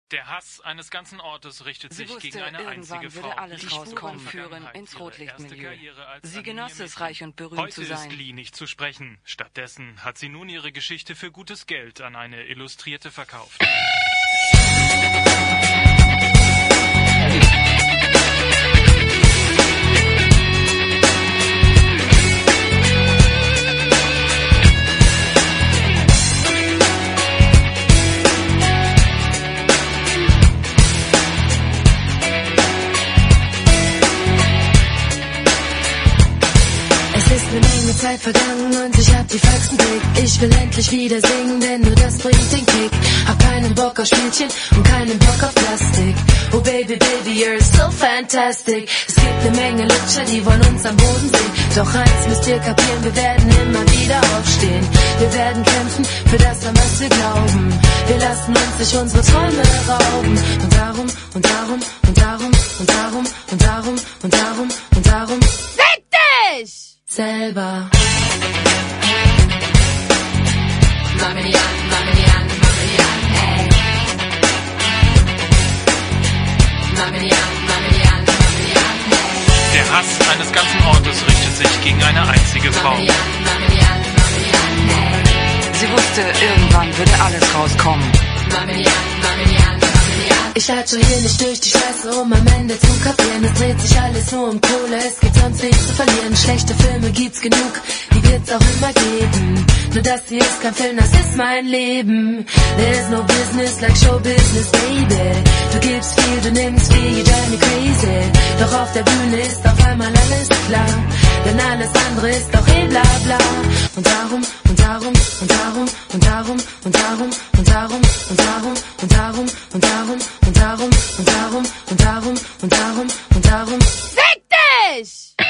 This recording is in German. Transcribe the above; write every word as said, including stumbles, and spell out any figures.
Der Hass eines ganzen Ortes richtet Sie sich wusste, gegen eine einzige irgendwann Frau. würde alles Die rauskommen, Spuren führen Vergangenheit, ins ihre Rotlichtmilieu. erste Karriere als Sie genoss es, Anime-Mädchen. reich und berühmt Heute zu sein. ist Lee nicht zu sprechen. Stattdessen hat sie nun ihre Geschichte für gutes Geld an eine Illustrierte verkauft. Eine Menge Zeit vergangen und ich hab die Faxen dick. Ich will endlich wieder singen, denn nur das bringt den Kick. Hab keinen Bock auf Spielchen und keinen Bock auf Plastik. Oh baby, baby, you're so fantastic. Es gibt eine Menge Lutscher, die wollen uns am Boden sehen. Doch eins müsst ihr kapieren, wir werden immer wieder aufstehen. Wir werden kämpfen für das, an was wir glauben. Wir lassen uns nicht unsere Träume rauben. Und darum, und darum, und darum, und darum, und darum, und darum, und darum. Fick dich! Selber. Mamelian, Mamelian, Mamelian, hey. Mamelian, Mamelian, Mamelian, hey. Der Hass eines ganzen Ortes richtet sich gegen eine einzige Frau. Mamelian, Mamelian, Mamelian, hey. Sie wusste, irgendwann würde alles rauskommen. Mamelian, Mamelian, Mamelian. Ich latsche hier nicht durch die Straße, um am Ende zu kapieren. Es dreht sich alles nur um Kohle, es gibt sonst nichts zu verlieren. Schlechte Filme gibt's genug, die wird's auch immer geben. Nur das hier ist kein Film, das ist mein Leben. There's no business like show business, baby. Du gibst viel, du nimmst viel, you drive me crazy. Doch auf der Bühne ist auf einmal alles klar, denn alles andere ist doch eh bla bla. Und darum, und darum, und darum, und darum, und darum, und darum, und darum, und darum, und darum, und darum, und darum, und darum, und darum, und darum. Fick dich!